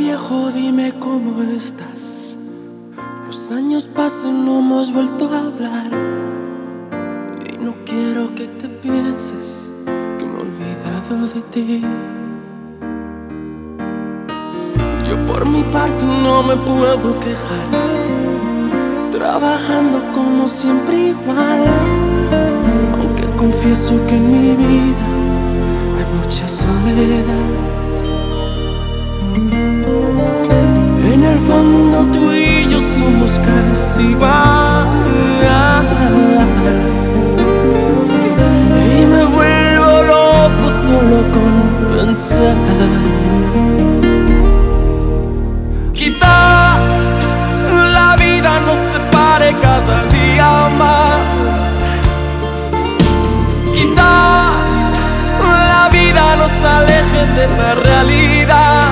viejo, dime cómo estás. Los años pasan, no hemos vuelto a hablar. Y no quiero que te pienses que me he olvidado de ti. Yo por mi parte no me puedo quejar, trabajando como siempre igual. Aunque confieso que en mi vida hay mucha soledad. En el fondo tú y yo somos casi igual. Y me vuelvo loco solo con pensar. Quizás la vida nos separe cada día más. Quizás la vida nos aleje de la realidad.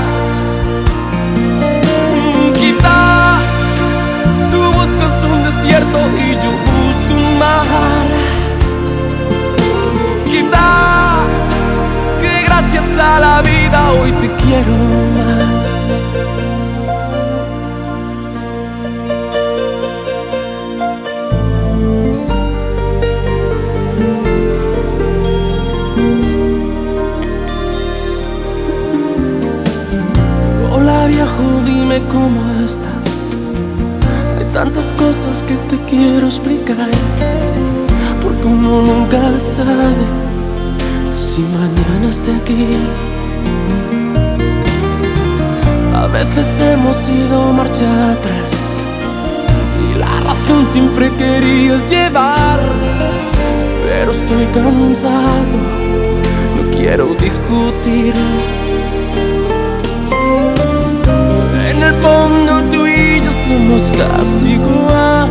Quizás tú buscas un desierto y yo busco un mar. Quizás que gracias a la vida hoy te quiero más. Hola viejo, dime cómo estás. Hay tantas cosas que te quiero explicar, porque uno nunca sabe si mañana esté aquí. A veces hemos ido marcha atrás y la razón siempre querías llevar, pero estoy cansado, no quiero discutir. En el fondo tú y yo somos casi igual.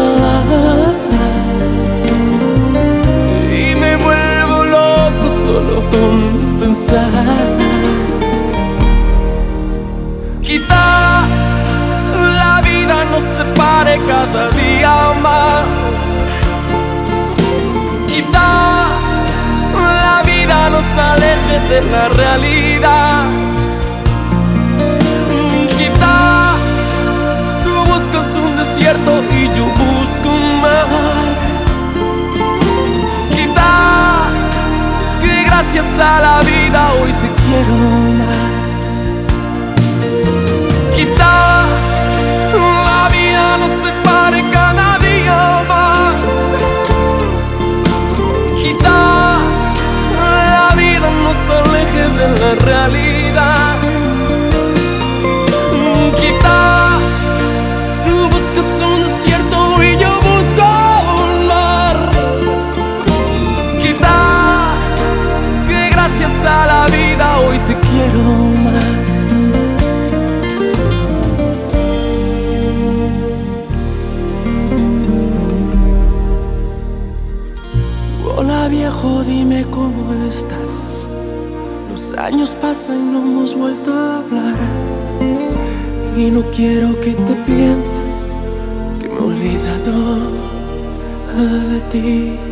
Y me vuelvo loco solo con pensar. Quizás la vida nos separe cada día más. Quizás la vida nos aleje de la realidad. Quizás tú buscas un desierto y yo busco un mar. Quizás que gracias a la vida hoy te quiero más. Quizás la vida nos separe cada día más. Quizás la vida nos aleje de la realidad. Quizás tú buscas un desierto y yo busco un mar. Quizás que gracias a la vida hoy te quiero más. Hola viejo, dime cómo estás. Los años pasan y no hemos vuelto a hablar. Y no quiero que te pienses que me he olvidado de ti.